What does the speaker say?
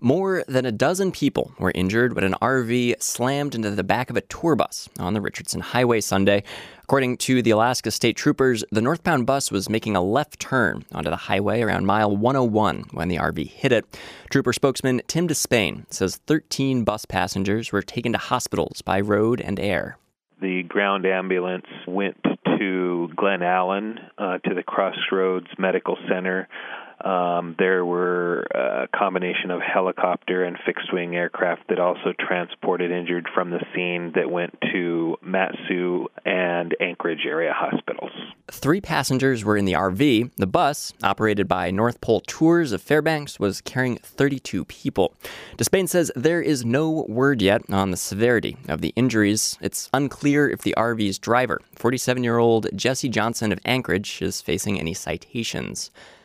More than a dozen people were injured when an RV slammed into the back of a tour bus on the Richardson Highway Sunday. According to the Alaska State Troopers, the northbound bus was making a left turn onto the highway around mile 101 when the RV hit it. Trooper spokesman Tim Despain says 13 bus passengers were taken to hospitals by road and air. The ground ambulance went to Glen Allen, to the Crossroads Medical Center. There were a combination of helicopter and fixed-wing aircraft that also transported injured from the scene that went to Mat-Su and Anchorage area hospitals. 3 passengers were in the RV. The bus, operated by North Pole Tours of Fairbanks, was carrying 32 people. Despain says there is no word yet on the severity of the injuries. It's unclear if the RV's driver, 47-year-old Jesse Johnson of Anchorage, is facing any citations.